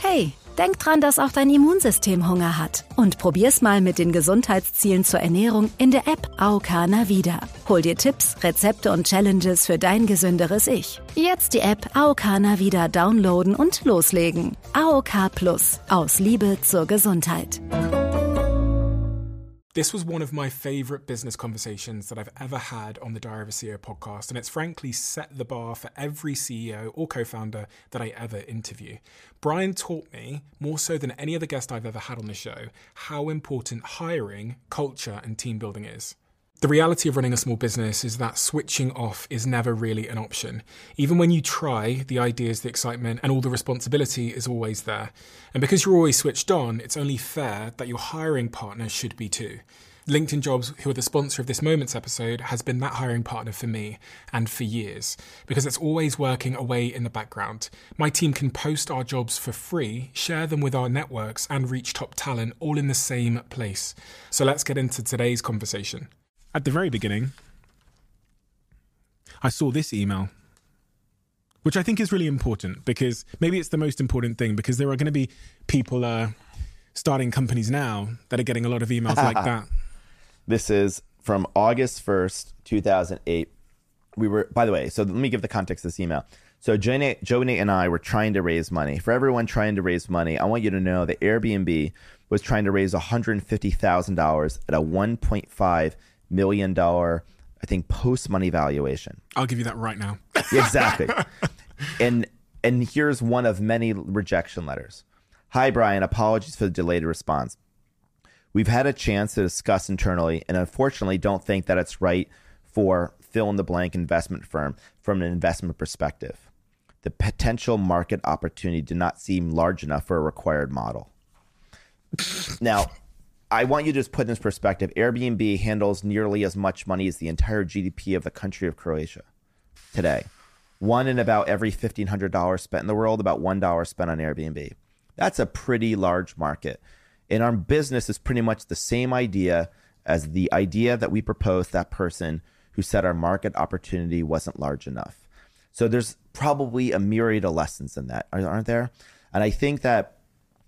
Hey, denk dran, dass auch dein Immunsystem Hunger hat. Und probier's mal mit den Gesundheitszielen zur Ernährung in der App AOK Navida. Hol dir Tipps, Rezepte und Challenges für dein gesünderes Ich. Jetzt die App AOK Navida downloaden und loslegen. AOK Plus. Aus Liebe zur Gesundheit. This was one of my favourite business conversations that I've ever had on the Diary of a CEO podcast, and it's frankly set the bar for every CEO or co-founder that I ever interview. Brian taught me, more so than any other guest I've ever had on the show, how important hiring, culture, and team building is. The reality of running a small business is that switching off is never really an option. Even when you try, the ideas, the excitement, and all the responsibility is always there. And because you're always switched on, it's only fair that your hiring partner should be too. LinkedIn Jobs, who are the sponsor of this Moments episode, has been that hiring partner for me and for years, because it's always working away in the background. My team can post our jobs for free, share them with our networks, and reach top talent all in the same place. So let's get into today's conversation. At the very beginning, I saw this email, which I think is really important because maybe it's the most important thing, because there are going to be people starting companies now that are getting a lot of emails like that. This is from August 1st, 2008. By the way, so let me give the context of this email. So Joe Nate and I were trying to raise money. For everyone trying to raise money, I want you to know that Airbnb was trying to raise $150,000 at a $1.5 million, I think, post-money valuation. I'll give you that right now. Exactly. And here's one of many rejection letters. Hi, Brian. Apologies for the delayed response. We've had a chance to discuss internally and unfortunately don't think that it's right for fill-in-the-blank investment firm from an investment perspective. The potential market opportunity did not seem large enough for a required model. Now, I want you to just put in this perspective. Airbnb handles nearly as much money as the entire GDP of the country of Croatia today. One in about every $1,500 spent in the world, about $1 spent on Airbnb. That's a pretty large market. And our business is pretty much the same idea as the idea that we proposed that person who said our market opportunity wasn't large enough. So there's probably a myriad of lessons in that, aren't there? And I think that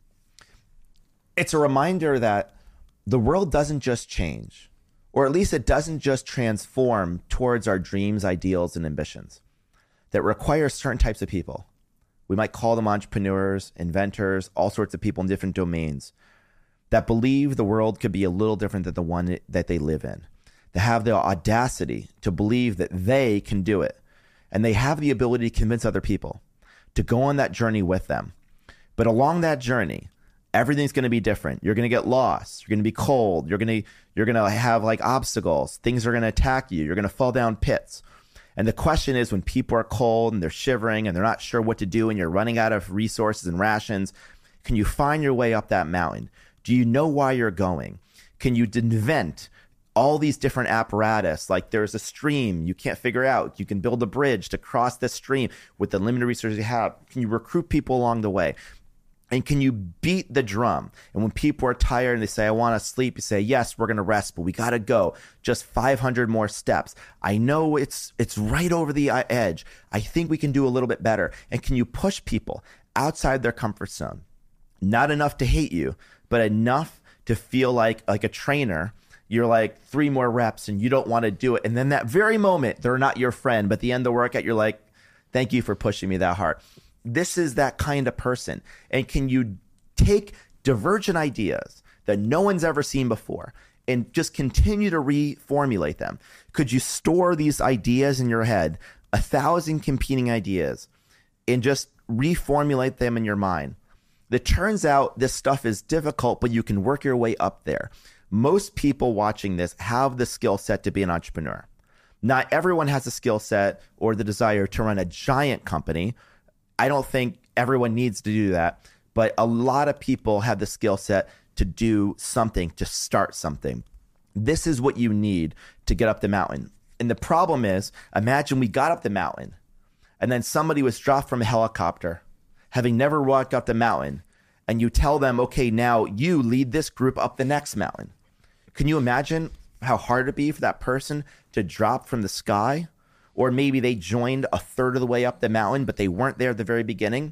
it's a reminder that the world doesn't just change, or at least it doesn't just transform towards our dreams, ideals, and ambitions that require certain types of people. We might call them entrepreneurs, inventors, all sorts of people in different domains that believe the world could be a little different than the one that they live in. They have the audacity to believe that they can do it. And they have the ability to convince other people to go on that journey with them. But along that journey, everything's going to be different. You're going to get lost. You're going to be cold. You're going to have like obstacles. Things are going to attack you. You're going to fall down pits. And the question is, when people are cold and they're shivering and they're not sure what to do and you're running out of resources and rations, can you find your way up that mountain? Do you know why you're going? Can you invent all these different apparatus? Like there's a stream you can't figure out. You can build a bridge to cross this stream with the limited resources you have. Can you recruit people along the way? And can you beat the drum? And when people are tired and they say, I want to sleep, you say, yes, we're going to rest, but we got to go. Just 500 more steps. I know it's right over the edge. I think we can do a little bit better. And can you push people outside their comfort zone? Not enough to hate you, but enough to feel like a trainer. You're like 3 more reps and you don't want to do it. And then that very moment, they're not your friend, but at the end of the workout, you're like, thank you for pushing me that hard. This is that kind of person. And can you take divergent ideas that no one's ever seen before and just continue to reformulate them? Could you store these ideas in your head, 1,000 competing ideas, and just reformulate them in your mind? It turns out this stuff is difficult, but you can work your way up there. Most people watching this have the skill set to be an entrepreneur. Not everyone has the skill set or the desire to run a giant company. I don't think everyone needs to do that, but a lot of people have the skill set to do something, to start something. This is what you need to get up the mountain. And the problem is, imagine we got up the mountain and then somebody was dropped from a helicopter, having never walked up the mountain, and you tell them, okay, now you lead this group up the next mountain. Can you imagine how hard it'd be for that person to drop from the sky? Or maybe they joined a third of the way up the mountain, but they weren't there at the very beginning.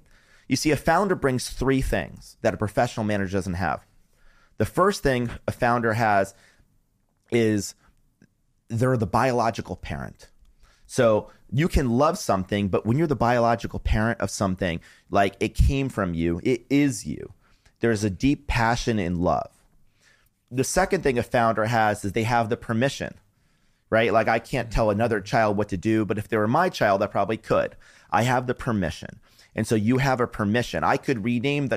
You see, a founder brings three things that a professional manager doesn't have. The first thing a founder has is they're the biological parent. So you can love something, but when you're the biological parent of something, like it came from you, it is you. There's a deep passion and love. The second thing a founder has is they have the permission, right? Like I can't tell another child what to do, but if they were my child, I probably could. I have the permission. And so you have a permission. I could rebrand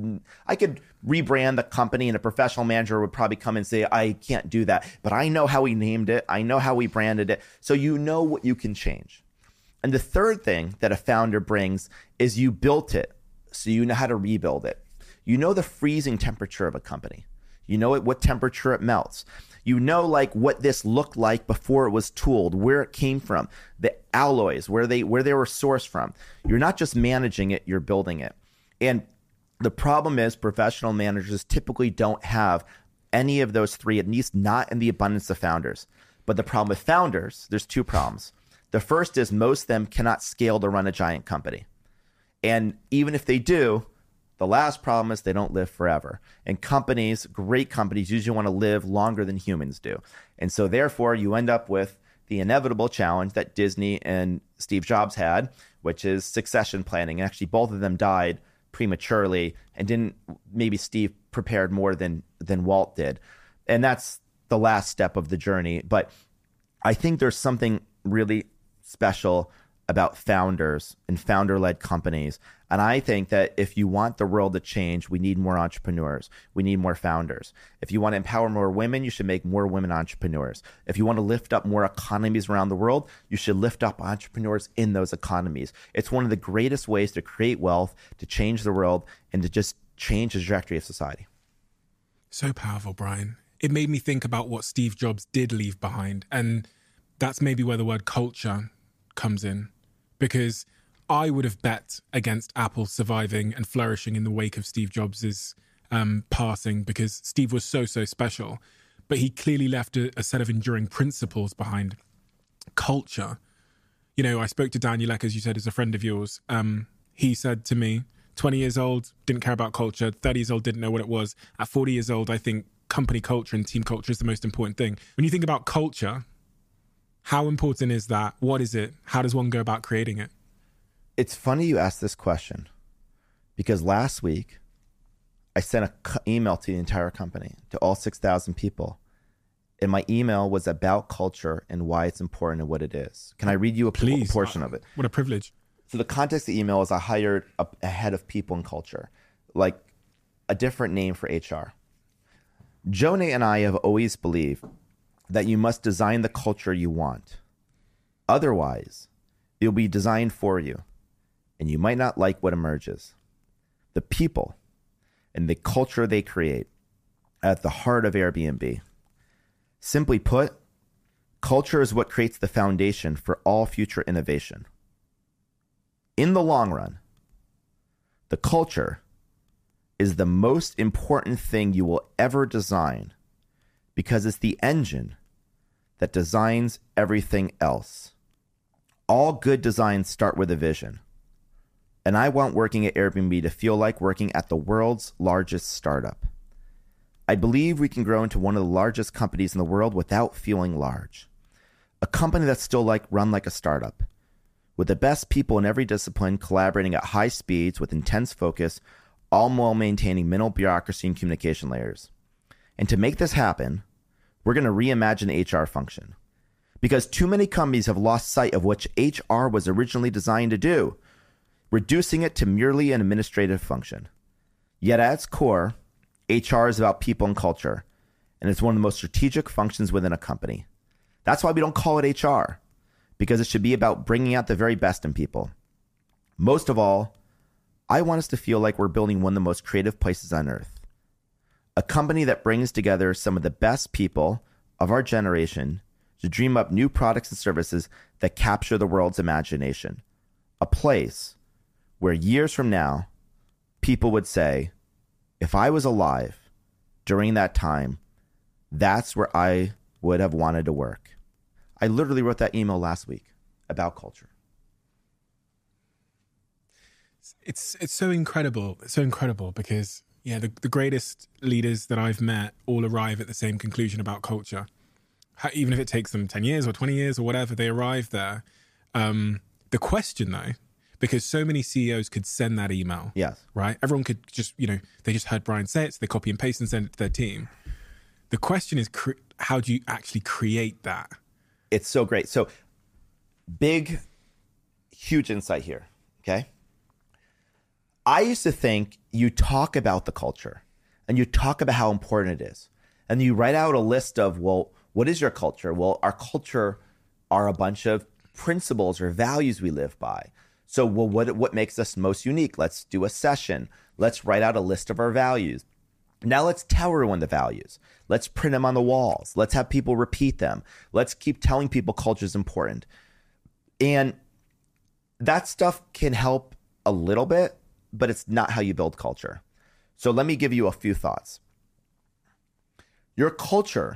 the company, and a professional manager would probably come and say, I can't do that. But I know how we named it. I know how we branded it. So you know what you can change. And the third thing that a founder brings is you built it. So you know how to rebuild it. You know the freezing temperature of a company. You know at what temperature it melts. You know like what this looked like before it was tooled, where it came from, the alloys, where they were sourced from. You're not just managing it, you're building it. And the problem is professional managers typically don't have any of those three, at least not in the abundance of founders. But the problem with founders, there's two problems. The first is most of them cannot scale to run a giant company. And even if they do, the last problem is they don't live forever. And companies, great companies, usually want to live longer than humans do. And so therefore, you end up with the inevitable challenge that Disney and Steve Jobs had, which is succession planning. And actually, both of them died prematurely and didn't, maybe Steve prepared more than Walt did. And that's the last step of the journey. But I think there's something really special about founders and founder-led companies. And I think that if you want the world to change, we need more entrepreneurs. We need more founders. If you want to empower more women, you should make more women entrepreneurs. If you want to lift up more economies around the world, you should lift up entrepreneurs in those economies. It's one of the greatest ways to create wealth, to change the world, and to just change the trajectory of society. So powerful, Brian. It made me think about what Steve Jobs did leave behind. And that's maybe where the word culture comes in. Because I would have bet against Apple surviving and flourishing in the wake of Steve Jobs' passing, because Steve was so special. But he clearly left a set of enduring principles behind. Culture. You know, I spoke to Daniel Ek, as you said, as a friend of yours. He said to me, 20 years old, didn't care about culture. 30 years old, didn't know what it was. At 40 years old, I think company culture and team culture is the most important thing. When you think about culture, how important is that? What is it? How does one go about creating it? It's funny you asked this question, because last week I sent an email to the entire company, to all 6,000 people. And my email was about culture and why it's important and what it is. Can I read you a portion of it? What a privilege. So the context of the email is I hired a head of people and culture, like a different name for HR. Jonah and I have always believed that you must design the culture you want. Otherwise, it will be designed for you, and you might not like what emerges. The people and the culture they create are at the heart of Airbnb. Simply put, culture is what creates the foundation for all future innovation. In the long run, the culture is the most important thing you will ever design, because it's the engine that designs everything else. All good designs start with a vision. And I want working at Airbnb to feel like working at the world's largest startup. I believe we can grow into one of the largest companies in the world without feeling large. A company that's still run like a startup, with the best people in every discipline collaborating at high speeds with intense focus, all while maintaining minimal bureaucracy and communication layers. And to make this happen, we're going to reimagine the HR function. Because too many companies have lost sight of what HR was originally designed to do, reducing it to merely an administrative function. Yet at its core, HR is about people and culture, and it's one of the most strategic functions within a company. That's why we don't call it HR, because it should be about bringing out the very best in people. Most of all, I want us to feel like we're building one of the most creative places on earth. A company that brings together some of the best people of our generation to dream up new products and services that capture the world's imagination. A place where years from now, people would say, if I was alive during that time, that's where I would have wanted to work. I literally wrote that email last week about culture. It's so incredible. It's so incredible because, the greatest leaders that I've met all arrive at the same conclusion about culture. Even if it takes them 10 years or 20 years or whatever, they arrive there. The question, though, because so many CEOs could send that email. Yes. Right? Everyone could just, they just heard Brian say it, so they copy and paste and send it to their team. The question is, how do you actually create that? It's so great. So huge insight here, okay? I used to think you talk about the culture and you talk about how important it is. And you write out a list of, well, what is your culture? Well, our culture are a bunch of principles or values we live by. So, well, what makes us most unique? Let's do a session. Let's write out a list of our values. Now let's tell everyone the values. Let's print them on the walls. Let's have people repeat them. Let's keep telling people culture is important. And that stuff can help a little bit, but it's not how you build culture. So let me give you a few thoughts. Your culture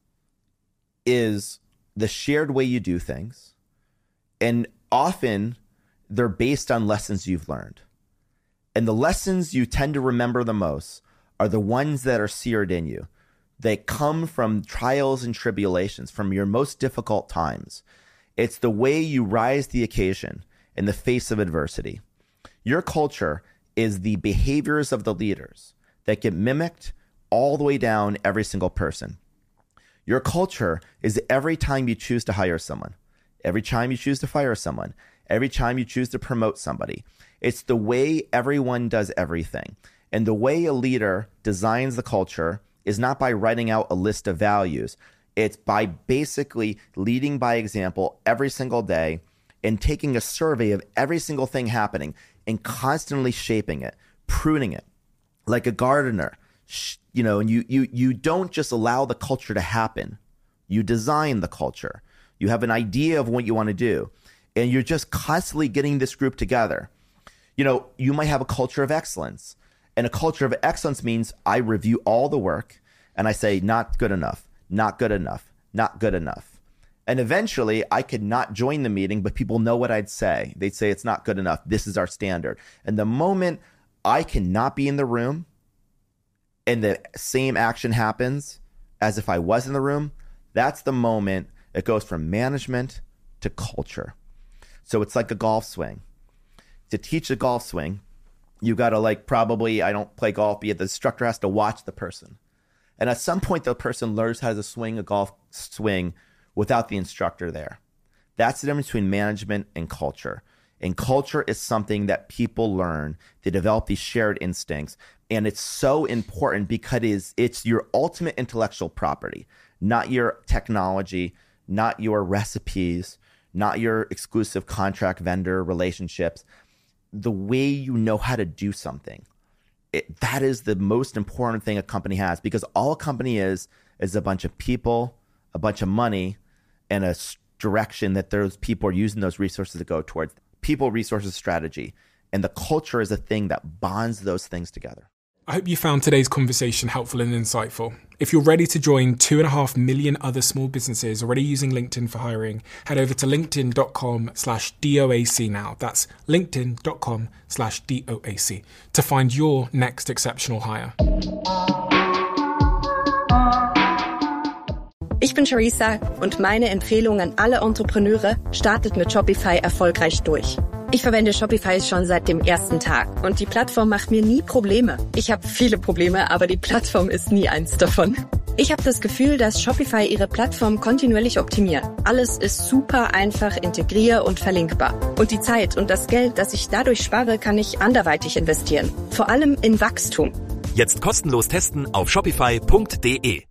is the shared way you do things, and often they're based on lessons you've learned. And the lessons you tend to remember the most are the ones that are seared in you. They come from trials and tribulations, from your most difficult times. It's the way you rise to the occasion in the face of adversity. Your culture is the behaviors of the leaders that get mimicked all the way down every single person. Your culture is every time you choose to hire someone, every time you choose to fire someone, every time you choose to promote somebody. It's the way everyone does everything. And the way a leader designs the culture is not by writing out a list of values. It's by basically leading by example every single day and taking a survey of every single thing happening and constantly shaping it, pruning it like a gardener. And you don't just allow the culture to happen. You design the culture. You have an idea of what you want to do, and you're just constantly getting this group together. You might have a culture of excellence, and a culture of excellence means I review all the work and I say, not good enough, not good enough, not good enough. And eventually I could not join the meeting, but people know what I'd say. They'd say, it's not good enough. This is our standard. And the moment I cannot be in the room and the same action happens as if I was in the room, that's the moment it goes from management to culture. So it's like a golf swing. To teach a golf swing, you got to probably, I don't play golf, but the instructor has to watch the person. And at some point, the person learns how to swing a golf swing without the instructor there. That's the difference between management and culture. And culture is something that people learn. They develop these shared instincts. And it's so important because it's your ultimate intellectual property, not your technology, not your recipes, not your exclusive contract vendor relationships. The way you know how to do something. That is the most important thing a company has, because all a company is a bunch of people, a bunch of money, and a direction that those people are using those resources to go towards. People, resources, strategy. And the culture is a thing that bonds those things together. I hope you found today's conversation helpful and insightful. If you're ready to join 2.5 million other small businesses already using LinkedIn for hiring, head over to linkedin.com/DOAC now. That's linkedin.com/DOAC to find your next exceptional hire. Ich bin Charissa und meine Empfehlung an alle Entrepreneure: startet mit Shopify erfolgreich durch. Ich verwende Shopify schon seit dem ersten Tag und die Plattform macht mir nie Probleme. Ich habe viele Probleme, aber die Plattform ist nie eins davon. Ich habe das Gefühl, dass Shopify ihre Plattform kontinuierlich optimiert. Alles ist super einfach, integrier- und verlinkbar. Und die Zeit und das Geld, das ich dadurch spare, kann ich anderweitig investieren. Vor allem in Wachstum. Jetzt kostenlos testen auf shopify.de.